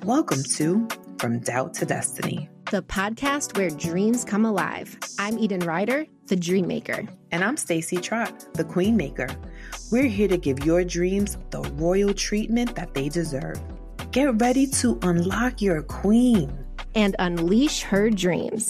Welcome to From Doubt to Destiny, the podcast where dreams come alive. I'm Eden Ryder, the Dream Maker. And I'm Stacey Trott, the Queen Maker. We're here to give your dreams the royal treatment that they deserve. Get ready to unlock your queen and unleash her dreams.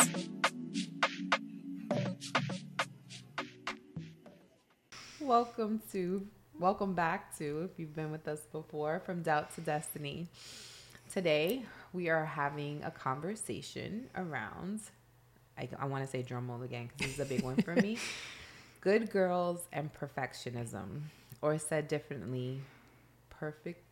Welcome back to, if you've been with us before, From Doubt to Destiny. Today, we are having a conversation around, I want to say drum roll again because this is a big one for me, good girls and perfectionism, or said differently, perfect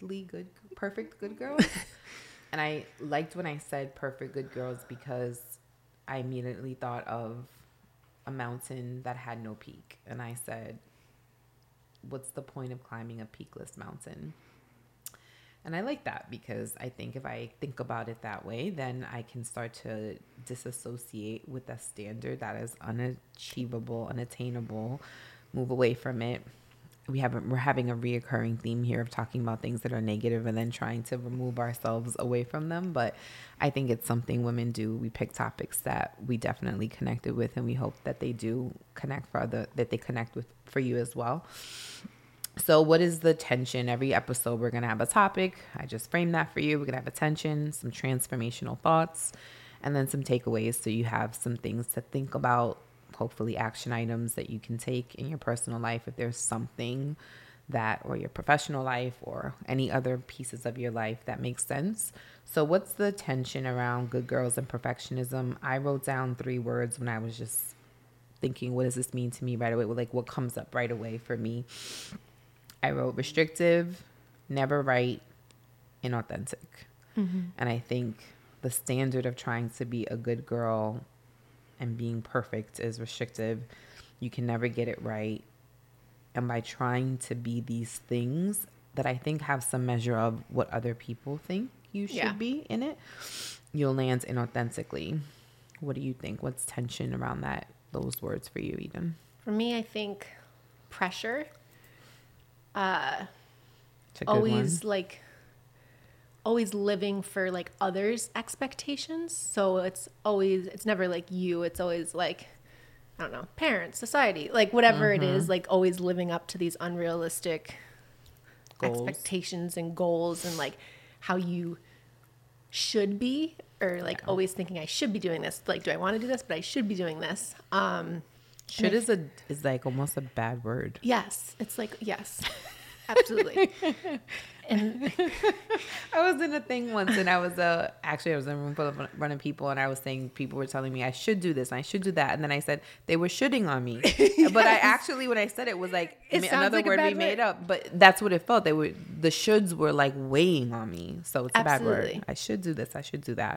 good girls. And I liked when I said perfect good girls because I immediately thought of a mountain that had no peak. And I said, what's the point of climbing a peakless mountain? And I like that because I think if I think about it that way, then I can start to disassociate with a standard that is unachievable, unattainable, move away from it. We're having a reoccurring theme here of talking about things that are negative and then trying to remove ourselves away from them. But I think it's something women do. We pick topics that we definitely connected with, and we hope that they do connect that they connect with for you as well. So what is the tension? Every episode, we're going to have a topic. I just framed that for you. We're going to have a tension, some transformational thoughts, and then some takeaways. So you have some things to think about, hopefully action items that you can take in your personal life if there's something that, or your professional life or any other pieces of your life that makes sense. So what's the tension around good girls and perfectionism? I wrote down 3 words when I was just thinking, what does this mean to me right away? Like what comes up right away for me? I wrote restrictive, never right, inauthentic. Mm-hmm. And I think the standard of trying to be a good girl and being perfect is restrictive. You can never get it right. And by trying to be these things that I think have some measure of what other people think you should be in it, you'll land inauthentically. What do you think? What's tension around those words for you, Eden? For me, I think pressure. Always living for like others' expectations. So it's never like you. It's always like, I don't know, parents, society, like whatever it is, like always living up to these unrealistic expectations and goals and like how you should be, or like always thinking I should be doing this. Like, do I want to do this? But I should be doing this. Should is like almost a bad word. Yes. It's like, yes, absolutely. And I was in a thing once and I was in a room full of running people and I was saying, people were telling me I should do this and I should do that. And then I said, they were shitting on me. Yes. But I actually, when I said it was like another word we made up, but that's what it felt. The shoulds were like weighing on me. So it's a bad word. I should do this. I should do that.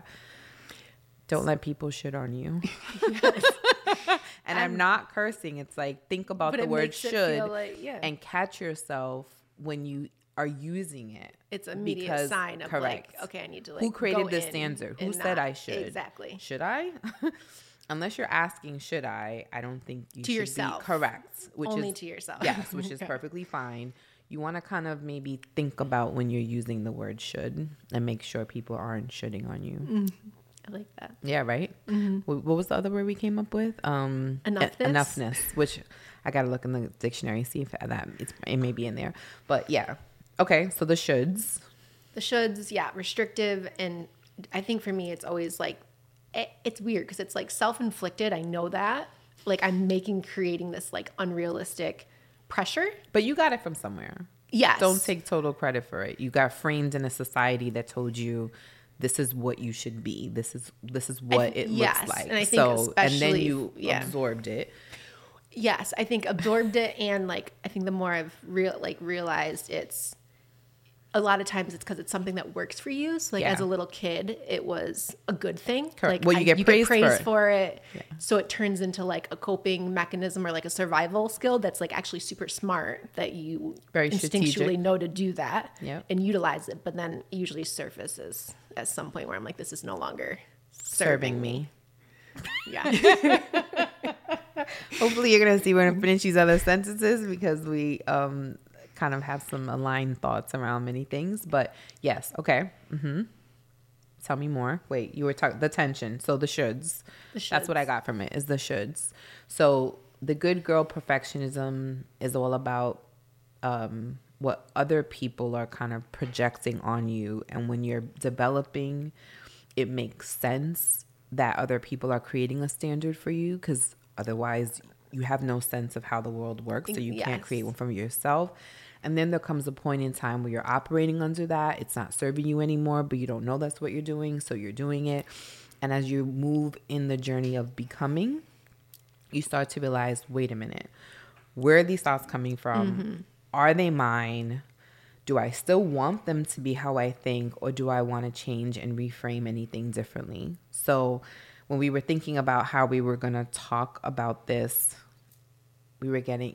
Don't let people shit on you. Yes. And I'm not cursing. It's like, think about the word should and catch yourself when you are using it. It's an immediate sign of like, okay, I need to like, who created this standard? Who said I should? Exactly. Should I? Unless you're asking, should I don't think you to should yourself. Be correct. Only to yourself. Yes, which is perfectly fine. You want to kind of maybe think about when you're using the word should and make sure people aren't shitting on you. Mm-hmm. I like that. Yeah, right? Mm-hmm. What was the other word we came up with? Enoughness, which I got to look in the dictionary, see if it may be in there. But yeah. Okay, so the shoulds. The shoulds, yeah, restrictive. And I think for me, it's always like, it's weird because it's like self-inflicted. I know that. Like I'm creating this like unrealistic pressure. But you got it from somewhere. Yes. Don't take total credit for it. You got framed in a society that told you this is what you should be. This is what it looks like. And I think and then you absorbed it. Yes, I think absorbed it, and like I think the more I've realized it's a lot of times it's because it's something that works for you. So like as a little kid, it was a good thing. Correct. Like well, you get praised for it. Yeah. So it turns into like a coping mechanism or like a survival skill that's like actually super smart that you very instinctually know to do that yep. and utilize it. But then it usually surfaces at some point where I'm like, this is no longer serving me. Yeah. Hopefully you're going to see we're going to finish these other sentences because we kind of have some aligned thoughts around many things. But yes, okay. Mm-hmm. Tell me more. Wait, you were talking the tension. So the shoulds. That's what I got from it, is the shoulds. So the good girl perfectionism is all about what other people are kind of projecting on you. And when you're developing, it makes sense that other people are creating a standard for you, because otherwise you have no sense of how the world works. So you can't create one from yourself. And then there comes a point in time where you're operating under that. It's not serving you anymore, but you don't know that's what you're doing. So you're doing it. And as you move in the journey of becoming, you start to realize, wait a minute, where are these thoughts coming from? Mm-hmm. Are they mine? Do I still want them to be how I think, or do I want to change and reframe anything differently? So when we were thinking about how we were going to talk about this, we were getting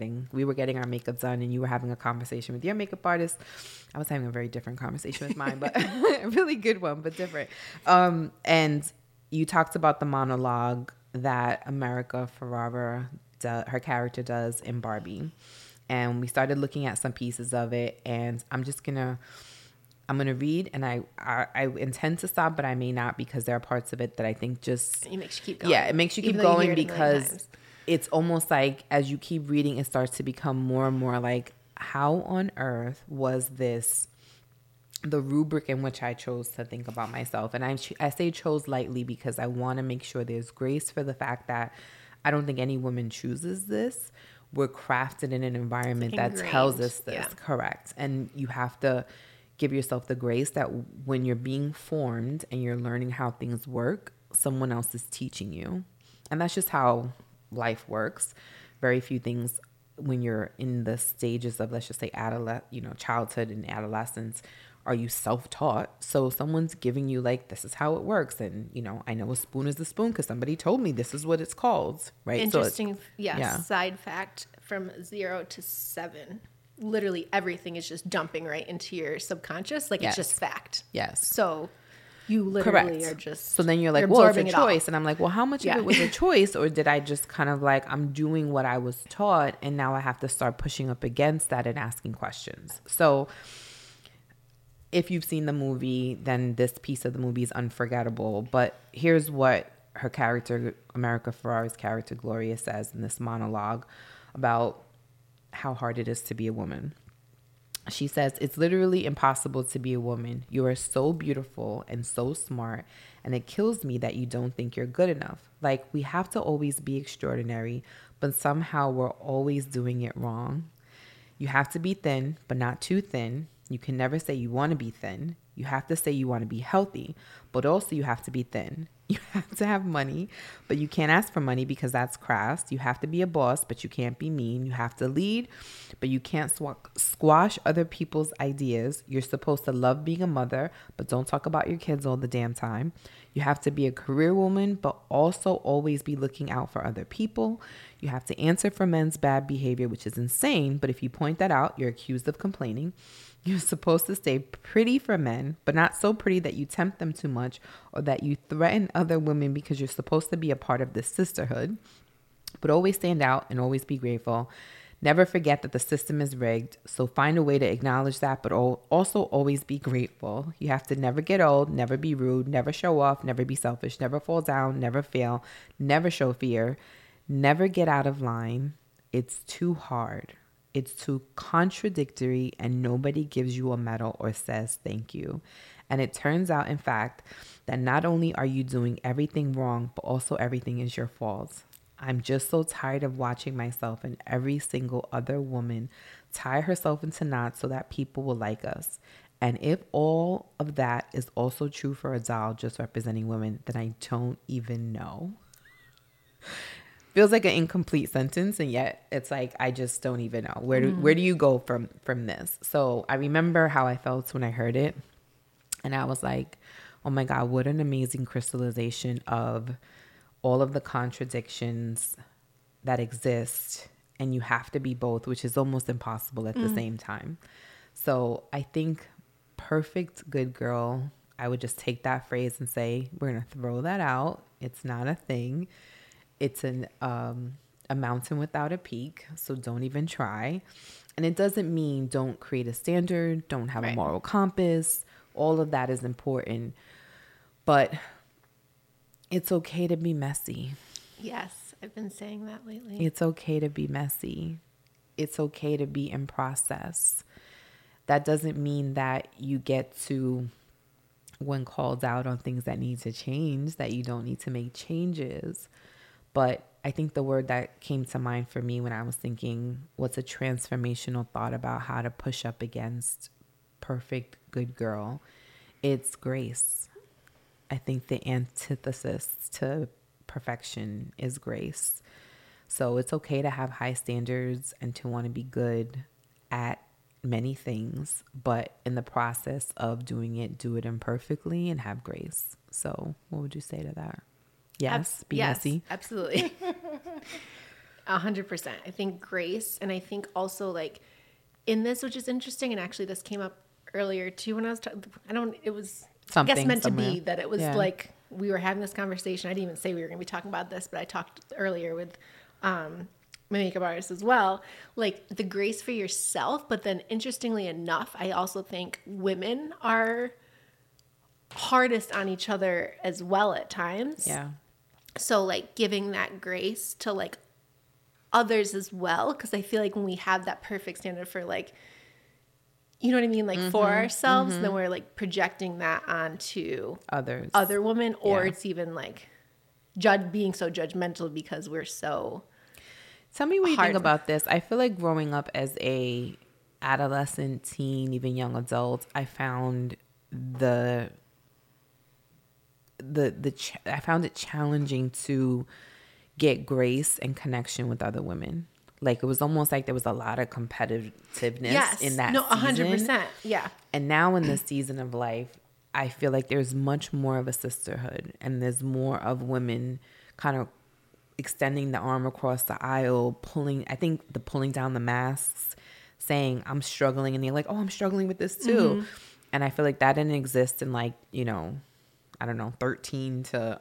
our makeup done, and you were having a conversation with your makeup artist. I was having a very different conversation with mine, but a really good one, but different. And you talked about the monologue that America Ferrera, her character, does in Barbie. And we started looking at some pieces of it, and I'm gonna read, and I intend to stop, but I may not, because there are parts of it that I think just it makes you keep going. Yeah, it makes you keep going, because it's almost like as you keep reading, it starts to become more and more like, how on earth was this the rubric in which I chose to think about myself? And I say chose lightly, because I want to make sure there's grace for the fact that I don't think any woman chooses this. We're crafted in an environment that tells us this. Yeah. Correct. And you have to give yourself the grace that when you're being formed and you're learning how things work, someone else is teaching you. And that's just how life works. Very few things when you're in the stages of, let's just say, childhood and adolescence, are you self-taught. So someone's giving you like, this is how it works. And, I know a spoon is a spoon because somebody told me this is what it's called. Right. Interesting. Side fact, from 0 to 7, literally everything is just dumping right into your subconscious. Like, it's just fact. Yes. So you literally are just, so then you're like, well, it's a choice. And I'm like, well, how much of it was a choice? Or did I just kind of like, I'm doing what I was taught, and now I have to start pushing up against that and asking questions. So if you've seen the movie, then this piece of the movie is unforgettable. But here's what her character, America Ferrera's character, Gloria, says in this monologue about how hard it is to be a woman. She says, it's literally impossible to be a woman. You are so beautiful and so smart, and it kills me that you don't think you're good enough. Like, we have to always be extraordinary, but somehow we're always doing it wrong. You have to be thin, but not too thin. You can never say you want to be thin. You have to say you want to be healthy, but also you have to be thin. You have to have money, but you can't ask for money because that's crass. You have to be a boss, but you can't be mean. You have to lead, but you can't squash other people's ideas. You're supposed to love being a mother, but don't talk about your kids all the damn time. You have to be a career woman, but also always be looking out for other people. You have to answer for men's bad behavior, which is insane, but if you point that out, you're accused of complaining. You're supposed to stay pretty for men, but not so pretty that you tempt them too much or that you threaten other women, because you're supposed to be a part of this sisterhood. But always stand out and always be grateful. Never forget that the system is rigged, so find a way to acknowledge that, but also always be grateful. You have to never get old, never be rude, never show off, never be selfish, never fall down, never fail, never show fear, never get out of line. It's too hard. It's too contradictory, and nobody gives you a medal or says thank you. And it turns out, in fact, that not only are you doing everything wrong, but also everything is your fault. I'm just so tired of watching myself and every single other woman tie herself into knots so that people will like us. And if all of that is also true for a doll just representing women, then I don't even know. Feels like an incomplete sentence, and yet it's like, I just don't even know. Where do you go from this? So I remember how I felt when I heard it, and I was like, oh my God, what an amazing crystallization of all of the contradictions that exist, and you have to be both, which is almost impossible at the same time. So I think perfect good girl, I would just take that phrase and say, we're going to throw that out. It's not a thing. It's a mountain without a peak, so don't even try. And it doesn't mean don't create a standard, don't have a moral compass. All of that is important. But it's okay to be messy. Yes, I've been saying that lately. It's okay to be messy. It's okay to be in process. That doesn't mean that you get to, when called out on things that need to change, that you don't need to make changes. But I think the word that came to mind for me when I was thinking, what's a transformational thought about how to push up against perfect good girl? It's grace. I think the antithesis to perfection is grace. So it's okay to have high standards and to want to be good at many things, but in the process of doing it, do it imperfectly and have grace. So what would you say to that? Yes, be messy. Absolutely. 100%. I think grace, and I think also like in this, which is interesting, and actually this came up earlier too when I was it was Something, I guess meant somewhere. to be that it was like we were having this conversation. I didn't even say we were going to be talking about this, but I talked earlier with my makeup artist as well, like the grace for yourself. But then interestingly enough, I also think women are hardest on each other as well at times. Yeah. So like giving that grace to like others as well, because I feel like when we have that perfect standard for like, you know what I mean, like for ourselves, then we're like projecting that onto other women, or it's even like being so judgmental because we're so. Tell me what you think about this. I feel like growing up as a adolescent, teen, even young adult, I found I found it challenging to get grace and connection with other women. Like it was almost like there was a lot of competitiveness in that season. 100%. Yeah. And now in this season of life, I feel like there's much more of a sisterhood, and there's more of women kind of extending the arm across the aisle, pulling down the masks, saying, I'm struggling. And they're like, oh, I'm struggling with this too. And I feel like that didn't exist in like, you know, I don't know, 13 to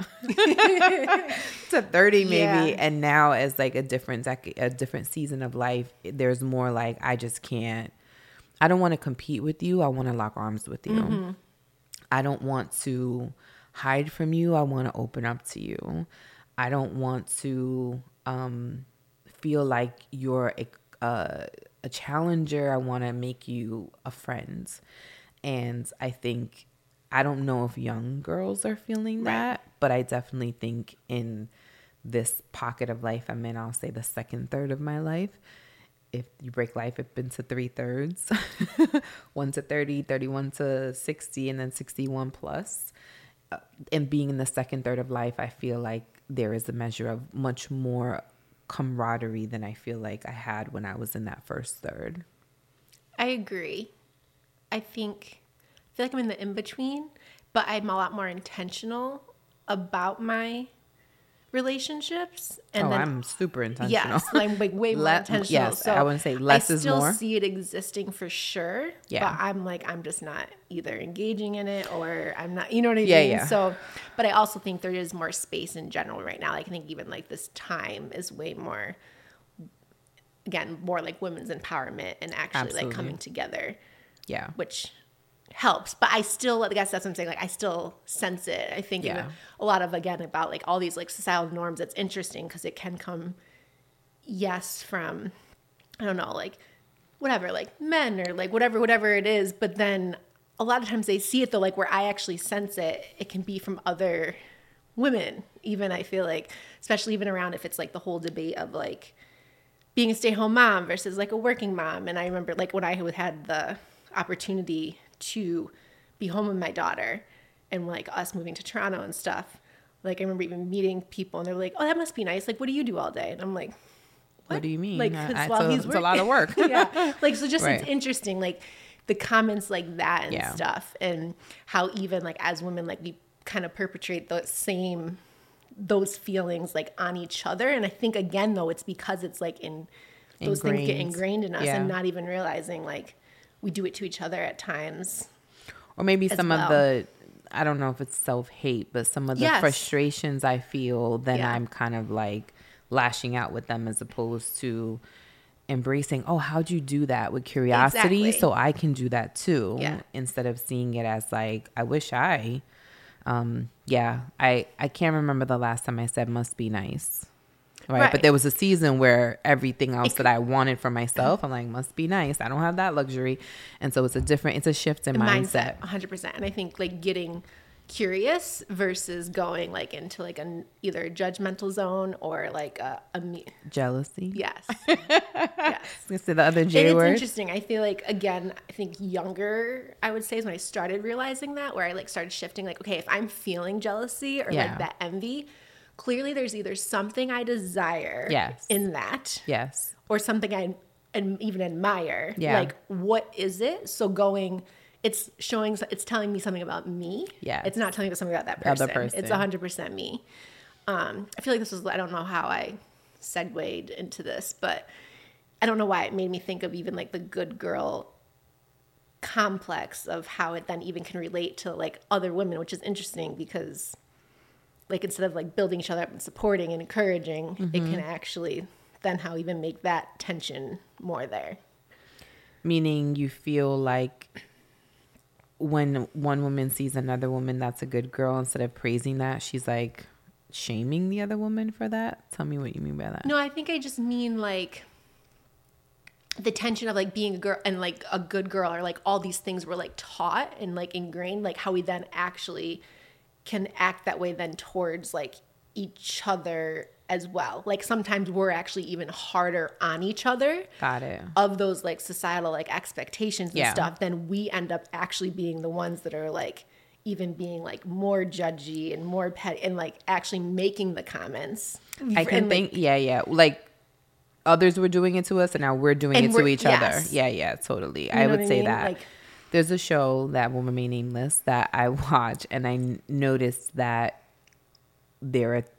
30 maybe. Yeah. And now as like a different season of life, there's more like, I don't want to compete with you. I want to lock arms with you. I don't want to hide from you. I want to open up to you. I don't want to feel like you're a challenger. I want to make you a friend. And I don't know if young girls are feeling that, but I definitely think in this pocket of life I'm in, I'll say the second third of my life. If you break life up into 3/3, 1 to 30, 31 to 60, and then 61 plus. And being in the second third of life, I feel like there is a measure of much more camaraderie than I feel like I had when I was in that first third. I agree. I feel like I'm in the in-between, but I'm a lot more intentional about my relationships. And then, I'm super intentional. Yes, I'm like way more intentional. Yes, so I wouldn't say less is more. I still see it existing for sure, but I'm just not either engaging in it or I'm not, you know what I mean? Yeah. So, but I also think there is more space in general right now. Like, I think even like this time is way more, again, more like women's empowerment and actually like coming together. Yeah. Which helps, but I guess that's what I'm saying. Like I still sense it. I think a lot of, again, about like all these like societal norms. It's interesting because it can come, from, I don't know, like whatever, like men or like whatever it is. But then a lot of times they see it though, like where I actually sense it, it can be from other women. Even I feel like, especially even around if it's like the whole debate of like being a stay-at-home mom versus like a working mom. And I remember like when I had the opportunity to be home with my daughter and like us moving to Toronto and stuff. Like I remember even meeting people and they're like, oh, that must be nice. Like, what do you do all day? And I'm like, what do you mean? Like, it's a lot of work. Yeah. Like, so just It's interesting, like the comments like that and stuff, and how even like as women, like we kind of perpetrate those feelings like on each other. And I think again, though, it's because it's like those things get ingrained in us and not even realizing like we do it to each other at times. Or maybe some of the, I don't know if it's self-hate, but some of the frustrations I feel, then I'm kind of like lashing out with them as opposed to embracing, oh, how'd you do that with curiosity? Exactly. So I can do that too. Yeah. Instead of seeing it as like, I wish I yeah, I can't remember the last time I said must be nice. Right. But there was a season where everything else that I wanted for myself, I'm like, must be nice. I don't have that luxury. And so it's a shift in mindset. 100%. And I think like getting curious versus going like into like either a judgmental zone or like a jealousy. Yes. Yes. Let's say the other J word. It's interesting. I feel like, again, I think younger, I would say, is when I started realizing that, where I like started shifting like, okay, if I'm feeling jealousy or like that envy, clearly there's either something I desire in that. Yes. Or something I even admire. Yeah. Like, what is it? So it's telling me something about me. Yeah. It's not telling me something about that person. Other person. It's 100% me. I feel like I don't know how I segued into this, but I don't know why it made me think of even like the good girl complex of how it then even can relate to like other women, which is interesting because like instead of like building each other up and supporting and encouraging, it can actually then how even make that tension more there. Meaning you feel like when one woman sees another woman that's a good girl, instead of praising that, she's like shaming the other woman for that. Tell me what you mean by that. No, I think I just mean like the tension of like being a girl and like a good girl, or like all these things were like taught and like ingrained, like how we then actually can act that way then towards like each other as well. Like sometimes we're actually even harder on each other. Got it. Of those like societal like expectations and stuff, then we end up actually being the ones that are like even being like more judgy and more petty and like actually making the comments. I can think, like others were doing it to us and now we're doing it to each other. Yeah, totally. You I know would what say mean? that. Like, there's a show that will remain nameless that I watch, and I noticed that there are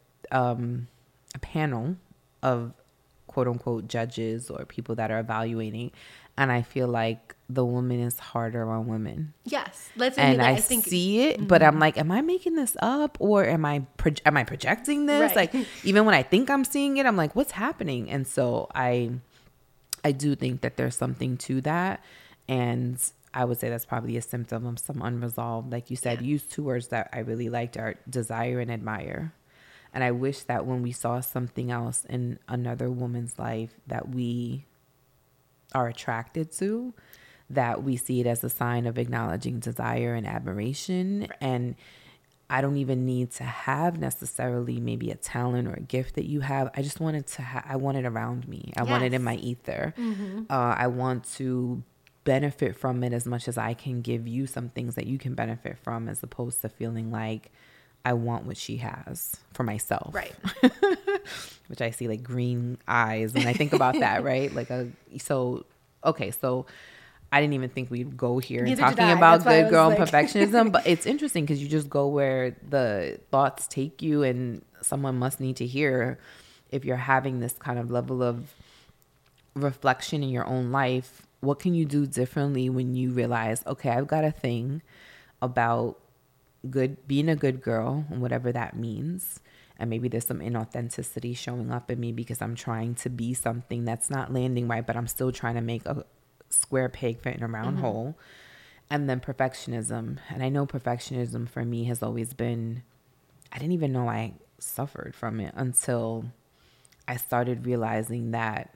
a panel of quote unquote judges or people that are evaluating, and I feel like the woman is harder on women. Yes, let's I think see it, but I'm like, am I making this up or am I projecting this? Right. Like even when I think I'm seeing it, I'm like, what's happening? And so I do think that there's something to that, and I would say that's probably a symptom of some unresolved. Like you said, use two words that I really liked are desire and admire. And I wish that when we saw something else in another woman's life that we are attracted to, that we see it as a sign of acknowledging desire and admiration. Right. And I don't even need to have necessarily maybe a talent or a gift that you have. I just wanted to I want it around me. I want it in my ether. Mm-hmm. I want to benefit from it as much as I can give you some things that you can benefit from, as opposed to feeling like I want what she has for myself. Right. Which I see like green eyes and I think about that, right? Like so I didn't even think we'd go here and talking about good girl and perfectionism, but it's interesting because you just go where the thoughts take you, and someone must need to hear if you're having this kind of level of reflection in your own life. What can you do differently when you realize, okay, I've got a thing about being a good girl and whatever that means. And maybe there's some inauthenticity showing up in me because I'm trying to be something that's not landing right, but I'm still trying to make a square peg fit in a round hole. And then perfectionism. And I know perfectionism for me has always been, I didn't even know I suffered from it until I started realizing that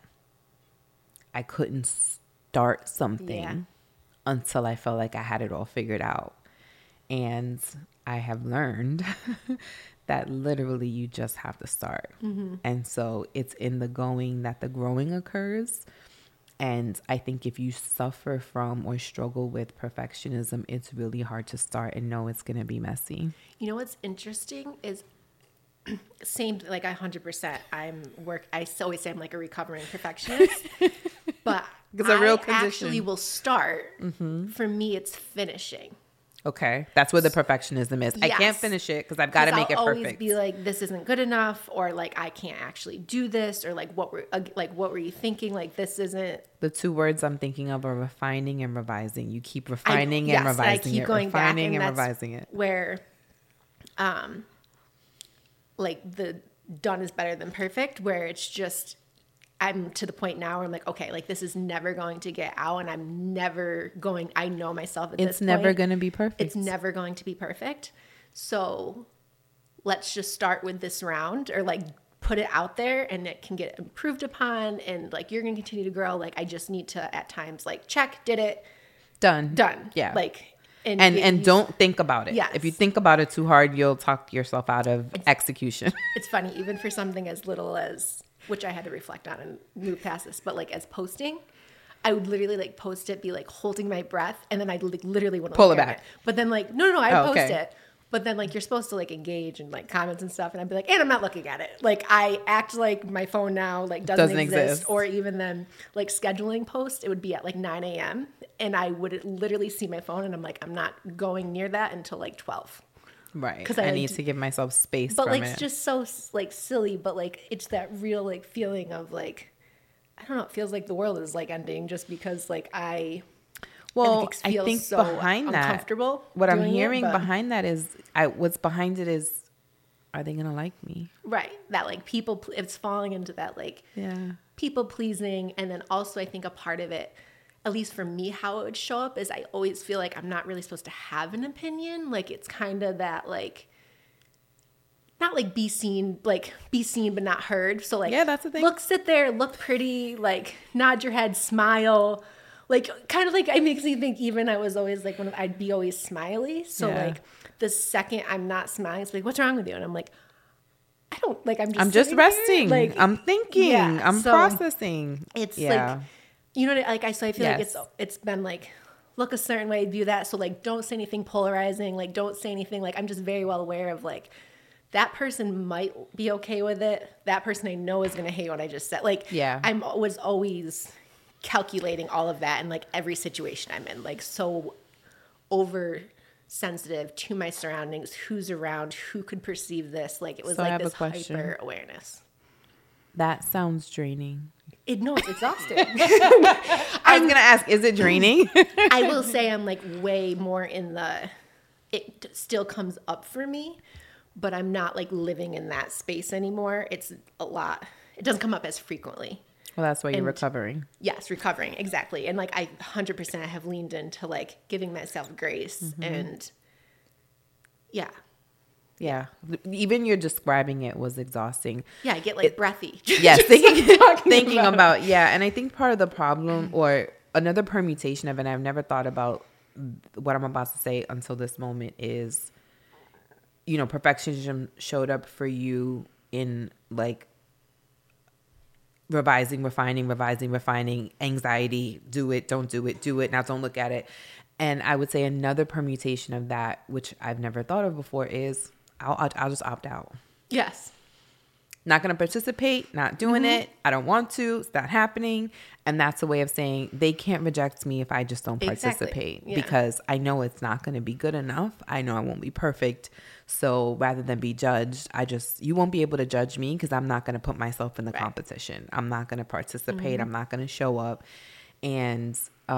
I couldn't start something until I felt like I had it all figured out. And I have learned that literally you just have to start. Mm-hmm. And so it's in the going that the growing occurs. And I think if you suffer from or struggle with perfectionism, it's really hard to start and know it's going to be messy. You know what's interesting is same, like 100%. I always say I'm like a recovering perfectionist, but it's a real condition. Actually will start. Mm-hmm. For me, it's finishing. Okay, that's where the perfectionism is. Yes. I can't finish it because I've got to make it perfect. I'll always be like, this isn't good enough, or like I can't actually do this, or like what were you thinking? Like this isn't. The two words I'm thinking of are refining and revising. You keep refining and revising I keep going refining back, and revising it. Where, like the done is better than perfect. Where it's just. I'm to the point now where I'm like, okay, like this is never going to get out, and I know myself at this point. It's never going to be perfect. It's never going to be perfect. So let's just start with this round, or like put it out there and it can get improved upon, and like you're going to continue to grow. Like I just need to at times like check, did it, done. Yeah. Like, and don't think about it. Yes. If you think about it too hard, you'll talk yourself out of execution. It's funny, even for something as little as, which I had to reflect on and move past this, but like as posting, I would literally like post it, be like holding my breath, and then I'd like literally want to pull it back. But then like, no, I post it. But then like you're supposed to like engage and like comments and stuff, and I'd be like, and I'm not looking at it. Like I act like my phone now like doesn't exist. Or even then like scheduling posts, it would be at like 9 a.m. and I would literally see my phone and I'm like, I'm not going near that until like 12. Right. Because I need to give myself space but from like it. It's just so like silly, but like it's that real like feeling of like, I don't know, it feels like the world is like ending just because like I think so behind that, uncomfortable what I'm hearing behind that is, what's behind it is, are they gonna like me? Right. That like people, it's falling into that like people pleasing, and then also I think a part of it, at least for me, how it would show up is I always feel like I'm not really supposed to have an opinion. Like it's kind of that like, not like be seen but not heard. So like, that's the thing. Look, sit there, look pretty, like nod your head, smile. Like, kind of like, it makes me think even I was always like, I'd be always smiley. So like the second I'm not smiling, it's like, what's wrong with you? And I'm like, I don't, like, I'm just resting. Like, I'm thinking, I'm processing. It's like, you know, like so I feel like it's been like, look a certain way, do that. So like, don't say anything polarizing. Like, don't say anything. Like, I'm just very well aware of like, that person might be okay with it. That person I know is going to hate what I just said. Like, I was always calculating all of that in like every situation I'm in, like so oversensitive to my surroundings, who's around, who could perceive this. Like it was like this hyper awareness. That sounds draining. No, it's exhausting. I was gonna ask, is it draining? I will say I'm like way more in the, it still comes up for me, but I'm not like living in that space anymore. It's a lot. It doesn't come up as frequently. Well, that's why you're recovering. Yes, recovering. Exactly. And like I 100% have leaned into like giving myself grace and yeah. Even you're describing it was exhausting. Yeah, I get like breathy. Yes, thinking about and I think part of the problem, or another permutation of it, I've never thought about what I'm about to say until this moment, is, you know, perfectionism showed up for you in like revising, refining, anxiety, do it, don't do it, do it, now don't look at it. And I would say another permutation of that, which I've never thought of before, is I'll just opt out. Yes. Not going to participate, not doing it. I don't want to. It's not happening. And that's a way of saying they can't reject me if I just don't participate, because I know it's not going to be good enough. I know I won't be perfect. So rather than be judged, you won't be able to judge me because I'm not going to put myself in the competition. I'm not going to participate. I'm not going to show up. And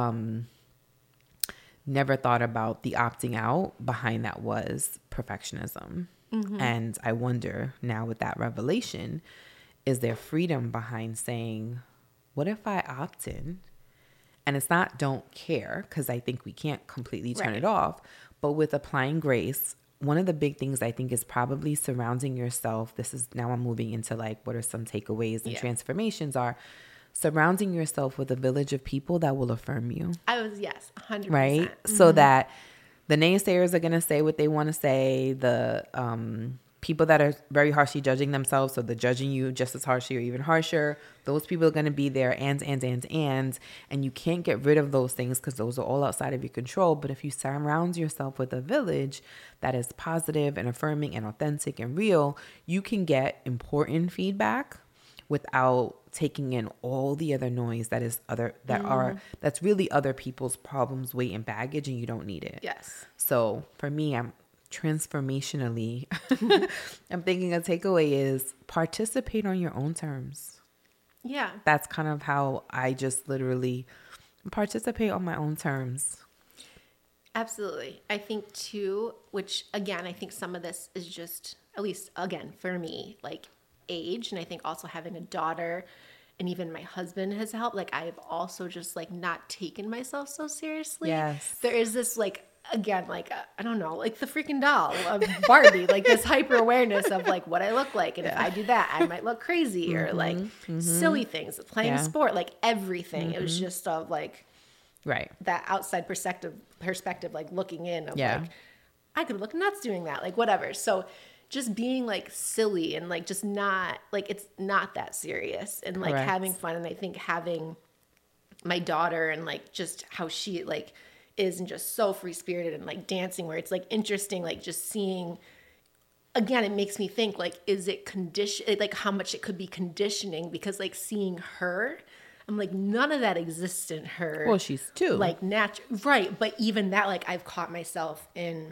never thought about the opting out behind that was perfectionism. And I wonder now, with that revelation, is there freedom behind saying, what if I opt in? And it's not don't care, because I think we can't completely turn it off. But with applying grace, one of the big things I think is probably surrounding yourself. This is now I'm moving into like what are some takeaways and transformations are. Surrounding yourself with a village of people that will affirm you. 100%. Right? So that the naysayers are going to say what they want to say. The people that are very harshly judging themselves, so they're judging you just as harshly or even harsher, those people are going to be there, and you can't get rid of those things because those are all outside of your control. But if you surround yourself with a village that is positive and affirming and authentic and real, you can get important feedback without taking in all the other noise that is that's really other people's problems, weight, and baggage, and you don't need it. Yes. So for me, I'm transformationally, I'm thinking a takeaway is participate on your own terms. Yeah. That's kind of how I just literally participate on my own terms. Absolutely. I think too, which again, I think some of this is just, at least again, for me, like age. And I think also having a daughter and even my husband has helped. Like I've also just like not taken myself so seriously. Yes. There is this like, again, like, I don't know, like the freaking doll of Barbie, like this hyper awareness of like what I look like. And if I do that, I might look crazy or like silly things, playing sport, like everything. It was just of like, right. that outside perspective, like looking in of like, I could look nuts doing that, like whatever. So just being like silly and like just not like, it's not that serious and like having fun. And I think having my daughter and like just how she like is and just so free spirited and like dancing, where it's like interesting, like just seeing, again, it makes me think like, is it like how much it could be conditioning, because like seeing her, I'm like, none of that exists in her. Well, she's 2. Like natural. Right. But even that, like I've caught myself in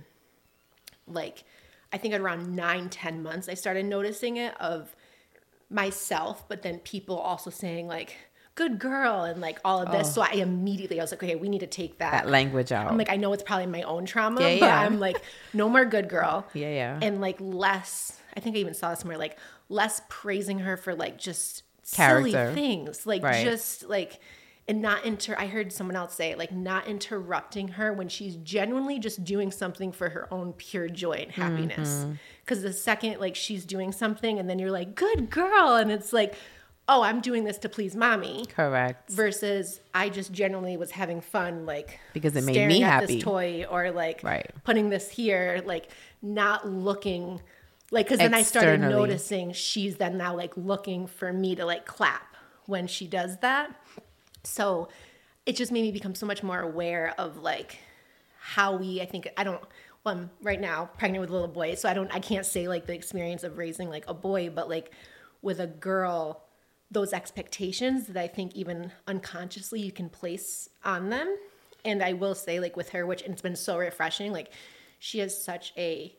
like, I think at around 9-10 months, I started noticing it of myself, but then people also saying like, good girl, and like all of this. So I was like, okay, we need to take that language out. I'm like, I know it's probably my own trauma, but I'm like, no more good girl. And like less, I think I even saw this somewhere, like less praising her for like just silly things. Like just like, and not I heard someone else say like not interrupting her when she's genuinely just doing something for her own pure joy and happiness. Because the second like she's doing something and then you're like, good girl. And it's like, oh, I'm doing this to please mommy. Correct. Versus I just genuinely was having fun, like because it made me happy. This toy or like putting this here, like not looking like, because then I started noticing she's then now like looking for me to like clap when she does that. So it just made me become so much more aware of like how I'm right now pregnant with a little boy, so I can't say like the experience of raising like a boy, but like with a girl, those expectations that I think even unconsciously you can place on them. And I will say like with her, and it's been so refreshing, like she has such a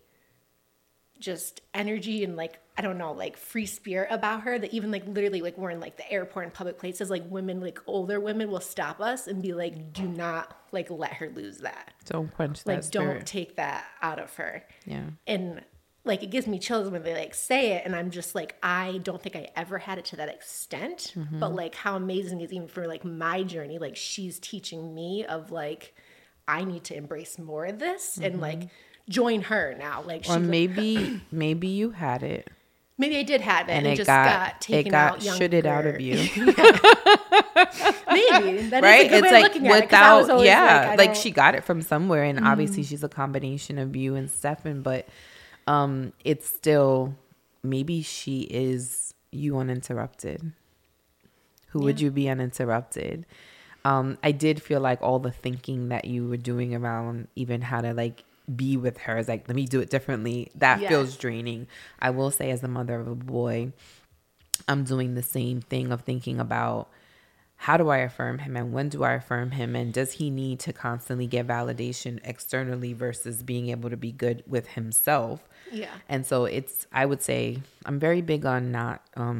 just energy and like, I don't know, like free spirit about her that even like literally like we're in like the airport and public places, like women, like older women will stop us and be like, do not like let her lose that. Don't quench that like spirit. Don't take that out of her. Yeah. And like, it gives me chills when they like say it. And I'm just like, I don't think I ever had it to that extent, but like how amazing is even for like my journey, like she's teaching me of like, I need to embrace more of this and like join her now. Like, or maybe you had it. Maybe I did have it and it just got taken out younger. Shitted out of you. Maybe. That right? Is a good it's way like of looking at it. I was always like she got it from somewhere, and obviously she's a combination of you and Stefan, but it's still, maybe she is you uninterrupted. Who would you be uninterrupted? I did feel like all the thinking that you were doing around even how to like be with her is like, let me do it differently. That feels draining. I will say, as a mother of a boy, I'm doing the same thing of thinking about how do I affirm him and when do I affirm him, and does he need to constantly get validation externally versus being able to be good with himself. And so I would say I'm very big on not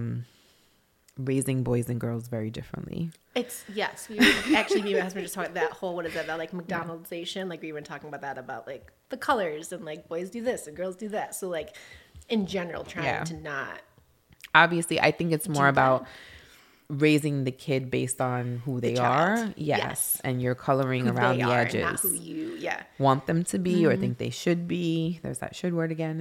raising boys and girls very differently. We were, actually, me and my husband just talking about that whole, what is that like McDonald'sization? Like we were talking about that, about like the colors and like boys do this and girls do that. So like in general, trying to not. Obviously, I think it's more about raising the kid based on who they are. Yes. And you're coloring who around the edges. Not who you want them to be or think they should be. There's that should word again.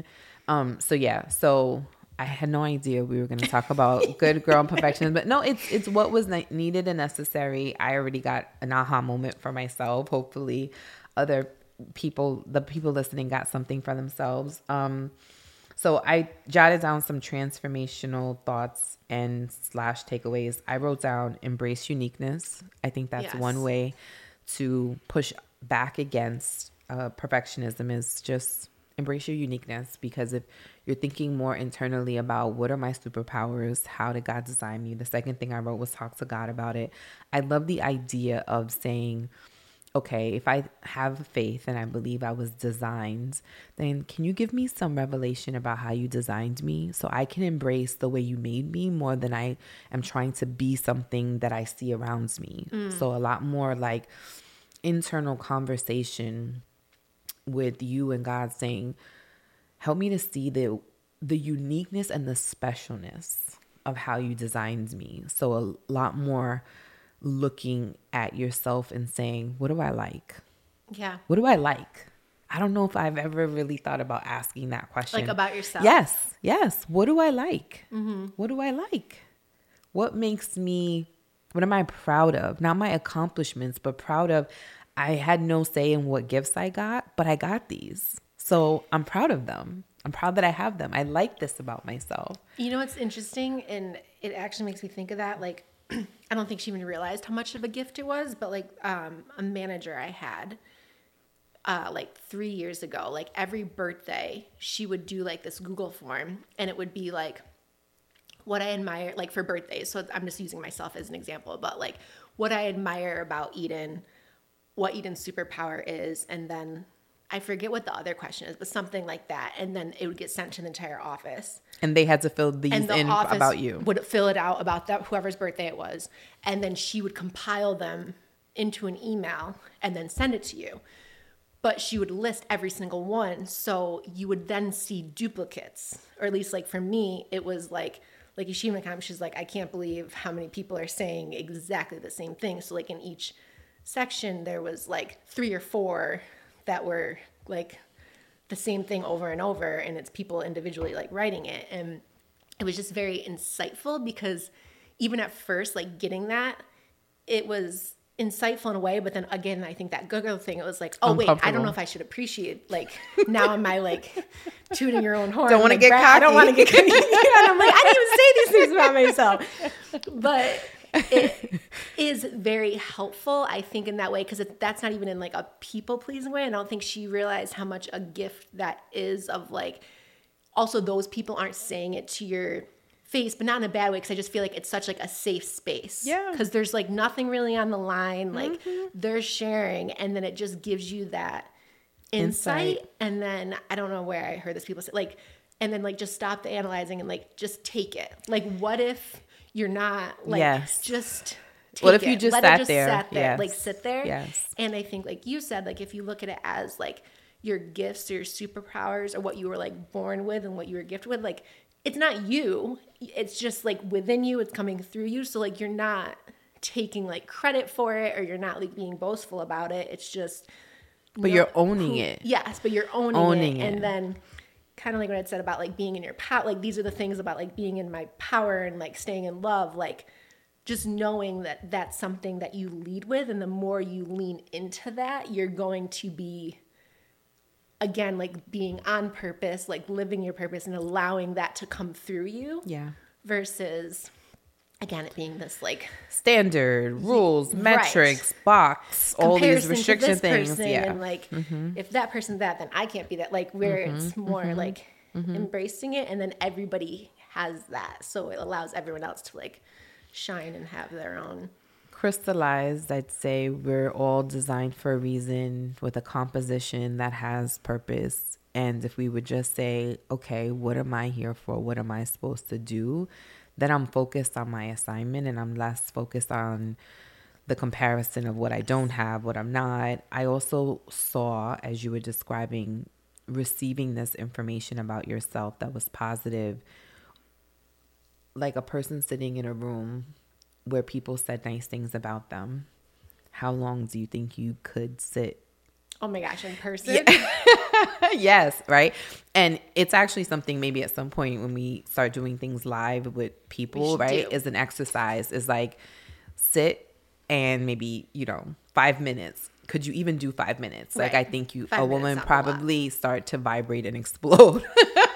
So I had no idea we were going to talk about good girl and perfection, but no, it's what was needed and necessary. I already got an aha moment for myself. Hopefully other people, the people listening, got something for themselves. So I jotted down some transformational thoughts and / takeaways. I wrote down embrace uniqueness. I think that's one way to push back against perfectionism, is just embrace your uniqueness, because if you're thinking more internally about what are my superpowers, how did God design me? The second thing I wrote was talk to God about it. I love the idea of saying, okay, if I have faith and I believe I was designed, then can you give me some revelation about how you designed me so I can embrace the way you made me more than I am trying to be something that I see around me. So a lot more like internal conversation with you and God, saying, help me to see the uniqueness and the specialness of how you designed me. So a lot more looking at yourself and saying, what do I like? Yeah. What do I like? I don't know if I've ever really thought about asking that question. Like about yourself? Yes. What do I like? What do I like? What am I proud of? Not my accomplishments, but proud of. I had no say in what gifts I got, but I got these. So I'm proud of them. I'm proud that I have them. I like this about myself. You know what's interesting? And it actually makes me think of that. Like, I don't think she even realized how much of a gift it was, but like a manager I had like 3 years ago, like every birthday, she would do like this Google form, and it would be like what I admire, like for birthdays. So I'm just using myself as an example, but like what I admire about Eden, what Eden's superpower is, and then I forget what the other question is, but something like that. And then it would get sent to the entire office. And they had to fill these and the in office about you. Would fill it out about that whoever's birthday it was. And then she would compile them into an email and then send it to you. But she would list every single one. So you would then see duplicates. Or at least like for me, it was like Ishima, she's like, I can't believe how many people are saying exactly the same thing. So like in each section, there was like 3 or 4 that were like the same thing over and over. And it's people individually like writing it. And it was just very insightful because even at first, like getting that, it was insightful in a way, but then again, I think that Google thing, it was like, oh wait, I don't know if I should appreciate, like now am I like tooting your own horn? Don't want to get cocky. I don't want to get cocky. And I'm like, I didn't even say these things about myself. But it is very helpful, I think, in that way, because that's not even in like a people pleasing way. I don't think she realized how much a gift that is of like, also those people aren't saying it to your face, but not in a bad way, because I just feel like it's such like a safe space. Yeah. Because there's like nothing really on the line. Like they're sharing, and then it just gives you that insight. And then I don't know where I heard this, people say like, and then like just stop the analyzing and like just take it. Like what if you're not like just take what if it. you just Let sat it there? Yes. Like sit there. Yes. And I think like you said, like if you look at it as like your gifts or your superpowers or what you were like born with and what you were gifted with, like it's not you. It's just like within you, it's coming through you. So like you're not taking like credit for it, or you're not like being boastful about it. It's just But you're owning it. Yes, but you're owning it. it. And then kind of like what I said about like being in your power, like these are the things about like being in my power and like staying in love, like just knowing that that's something that you lead with. And the more you lean into that, you're going to be, again, like being on purpose, like living your purpose and allowing that to come through you. Yeah. Versus, again, it being this like standard rules, metrics, box, all these restriction things. Yeah. And like, if that person's that, then I can't be that. Like where it's more like embracing it, and then everybody has that. So it allows everyone else to like shine and have their own. Crystallized, I'd say we're all designed for a reason with a composition that has purpose. And if we would just say, okay, what am I here for? What am I supposed to do? Then I'm focused on my assignment, and I'm less focused on the comparison of what I don't have, what I'm not. I also saw, as you were describing, receiving this information about yourself that was positive, like a person sitting in a room where people said nice things about them. How long do you think you could sit? Oh my gosh, in person? Yeah. Yes, right? And it's actually something maybe at some point when we start doing things live with people, right? Is an exercise, is like sit and maybe, 5 minutes. Could you even do 5 minutes? Right. Like I think a woman probably start to vibrate and explode.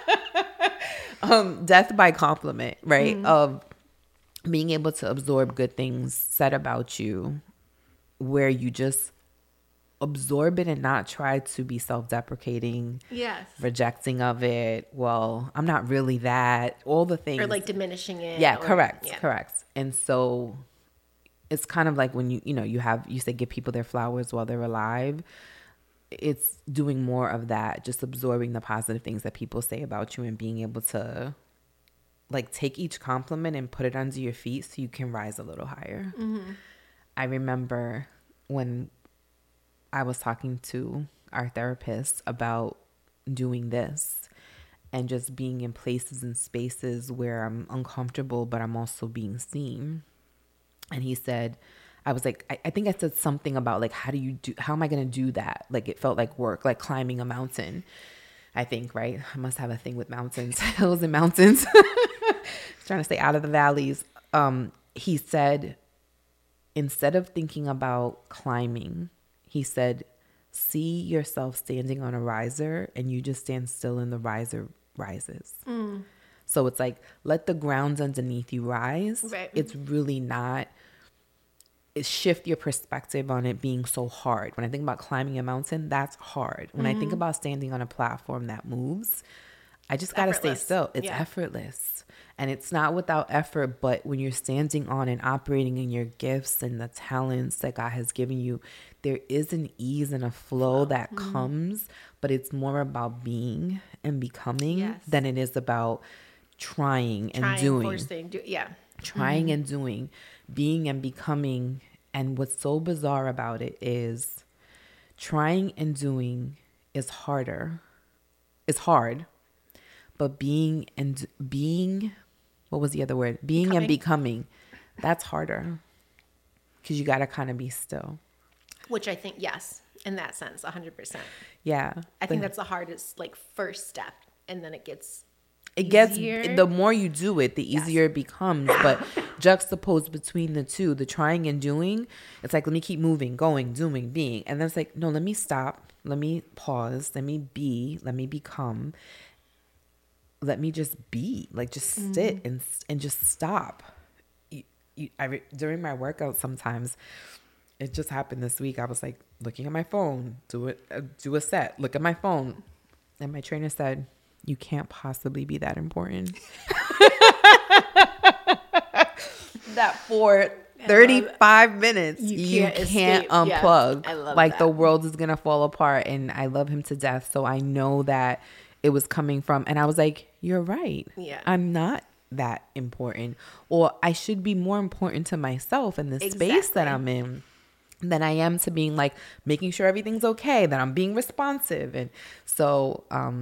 Death by compliment, right? Of being able to absorb good things said about you, where you just absorb it and not try to be self-deprecating, rejecting of it. Well, I'm not really that, all the things. Or like diminishing it. Yeah, correct. And so it's kind of like when you say give people their flowers while they're alive. It's doing more of that, just absorbing the positive things that people say about you and being able to like take each compliment and put it under your feet so you can rise a little higher. I remember when I was talking to our therapist about doing this and just being in places and spaces where I'm uncomfortable, but I'm also being seen. And he said, I was like, I think I said something about like, how am I going to do that? Like it felt like work, like climbing a mountain, I think, right? I must have a thing with mountains, hills and mountains. Trying to stay out of the valleys. He said, instead of thinking about climbing, he said, see yourself standing on a riser and you just stand still and the riser rises. So it's like, let the grounds underneath you rise. Right. It's really not, shift your perspective on it being so hard. When I think about climbing a mountain, that's hard. When I think about standing on a platform that moves, I just got to stay still. It's effortless. And it's not without effort, but when you're standing on and operating in your gifts and the talents that God has given you, there is an ease and a flow that comes, but it's more about being and becoming than it is about trying and doing. Trying and doing, being and becoming. And what's so bizarre about it is trying and doing is harder. It's hard. But being, what was the other word? Being and becoming, that's harder. Because you got to kind of be still. Which I think, yes, in that sense, 100%. Yeah. I think that's the hardest, like, first step. And then it gets easier. The more you do it, the easier it becomes. But juxtaposed between the two, the trying and doing, it's like, let me keep moving, going, doing, being. And then it's like, no, let me stop. Let me pause. Let me be. Let me become. Let me just be. Like, just sit and just stop. During my workout, sometimes it just happened this week. I was like looking at my phone, do a set, look at my phone. And my trainer said, you can't possibly be that important. That for 35 minutes, you can't unplug. I love like that. The world is going to fall apart. And I love him to death. So I know that it was coming from, and I was like, you're right. Yeah. I'm not that important, or I should be more important to myself in the space that I'm in than I am to being like making sure everything's okay, that I'm being responsive. And so,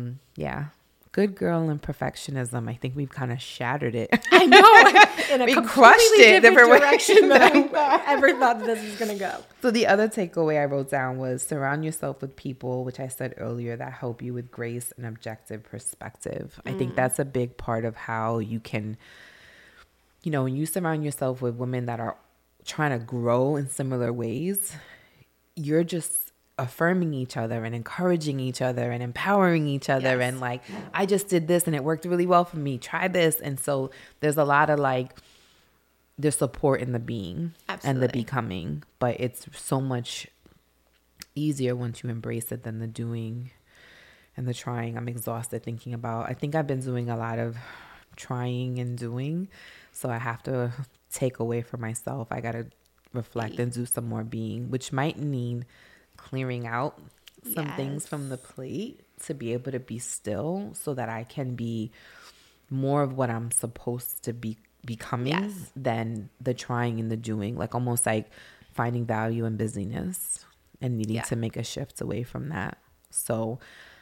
good girl and perfectionism. I think we've kind of shattered it. I know. In a we crushed it different direction than I ever thought this was going to go. So the other takeaway I wrote down was surround yourself with people, which I said earlier, that help you with grace and objective perspective. I think that's a big part of how you can, when you surround yourself with women that are trying to grow in similar ways, you're just affirming each other and encouraging each other and empowering each other. And like, I just did this and it worked really well for me. Try this. And so there's a lot of like, there's support in the being and the becoming, but it's so much easier once you embrace it than the doing and the trying. I'm exhausted thinking about, I think I've been doing a lot of trying and doing. So I have to take away for myself. I got to reflect and do some more being, which might mean clearing out some things from the plate to be able to be still so that I can be more of what I'm supposed to be becoming than the trying and the doing, like almost like finding value in busyness and needing to make a shift away from that. So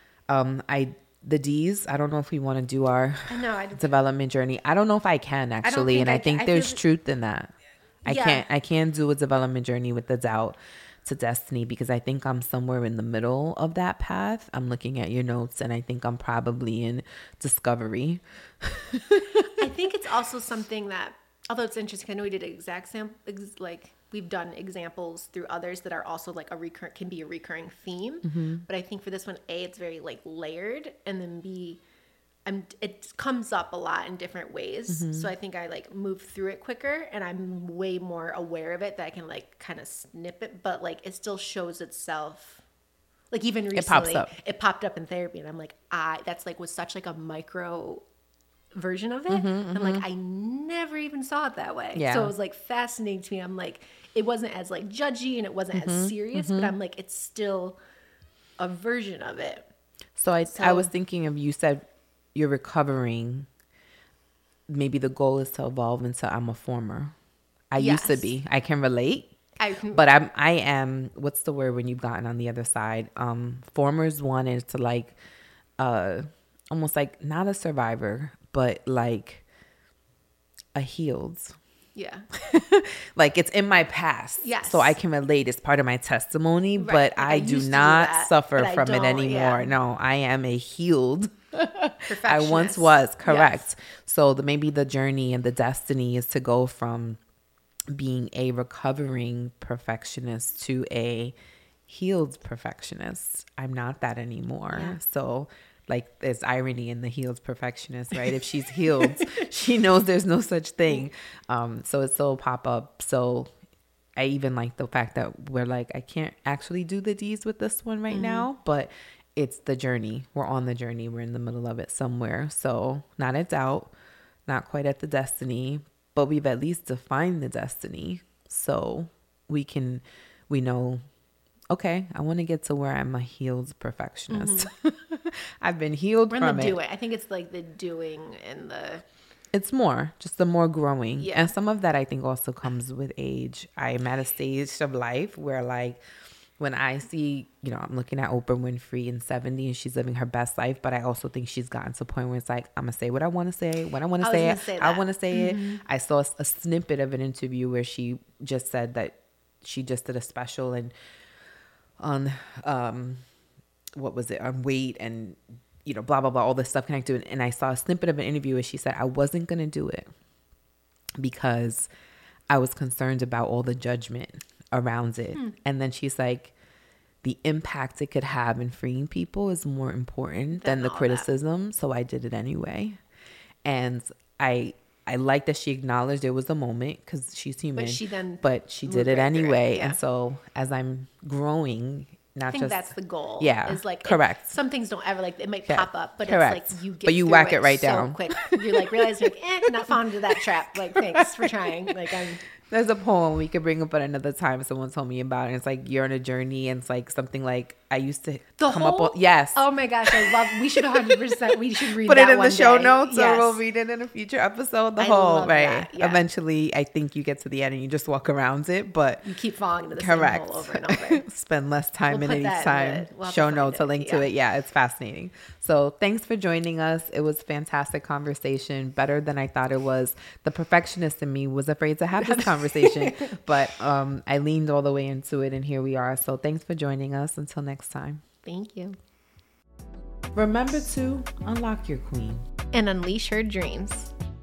the D's, I don't know if we want to do our development journey. I don't know if I can actually. And I think there's truth in that. I can't do a development journey with the doubt to destiny because I think I'm somewhere in the middle of that path. I'm looking at your notes and I think I'm probably in discovery. I think it's also something that, although it's interesting, I know we did we've done examples through others that are also like can be a recurring theme. But I think for this one, A, it's very like layered, and then B, it comes up a lot in different ways. So I think I like move through it quicker and I'm way more aware of it that I can like kind of snip it, but like it still shows itself. Like even recently it popped up in therapy and I'm like, that's like was such like a micro version of it. I'm like, I never even saw it that way. So it was like fascinating to me. I'm like, it wasn't as like judgy and it wasn't as serious, but I'm like, it's still a version of it. So I was thinking of, you said you're recovering. Maybe the goal is to evolve into I'm a former. I used to be. I can relate. But I am, what's the word when you've gotten on the other side? Formers wanted to like, almost like not a survivor, but like a healed. Yeah. Like it's in my past. Yes. So I can relate. It's part of my testimony, Right. but Like, I used do to not that, suffer but I from it don't, anymore. yeah. No, I am a healed. I Perfectionist. once was, correct. Yes. So maybe the journey and the destiny is to go from being a recovering perfectionist to a healed perfectionist. I'm not that anymore. Yeah. So like there's irony in the healed perfectionist, right? If she's healed, she knows there's no such thing. So it's so pop up. So I even like the fact that we're like, I can't actually do the D's with this one right now, but it's the journey. We're on the journey. We're in the middle of it somewhere. So not at doubt, not quite at the destiny, but we've at least defined the destiny. So we know, okay, I want to get to where I'm a healed perfectionist. I've been healed We're from in the it. doing. I think it's like the doing and the... It's just the more growing. Yeah. And some of that I think also comes with age. I'm at a stage of life where like when I see, I'm looking at Oprah Winfrey in 70 and she's living her best life, but I also think she's gotten to a point where it's like, I'm going to say what I want to say, when I want to say it. I want to say it. I saw a snippet of an interview where she just said that she just did a special and on, what was it, on weight and, blah, blah, blah, all this stuff connected. And I saw a snippet of an interview where she said, I wasn't going to do it because I was concerned about all the judgment around it. And then she's like, the impact it could have in freeing people is more important than the criticism. So I did it anyway. And I like that she acknowledged there was a moment because she's human, but she did it anyway. And so as I'm growing, I think that's the goal. Yeah. Is like, correct. Some things don't ever it might pop up, but correct. It's like you whack it right down quick. You're like, realize you're like, not falling into that trap. Like, thanks for trying. Like There's a poem we could bring up at another time. Someone told me about it. It's like you're on a journey, and it's like something like I used to up with. Yes. Oh my gosh, I love. We should 100%. We should read. Put that it in one the show day. notes, yes. or we'll read it in a future episode. I love that, yeah. Eventually, I think you get to the end and you just walk around it, but you keep falling into the correct. same hole over and over. Spend less time in it each time. We'll show notes, a link to it. Yeah, it's fascinating. So thanks for joining us. It was a fantastic conversation. Better than I thought it was. The perfectionist in me was afraid to have this conversation. But I leaned all the way into it, and here we are. So thanks for joining us. Until next time. Thank you. Remember to unlock your queen and unleash her dreams.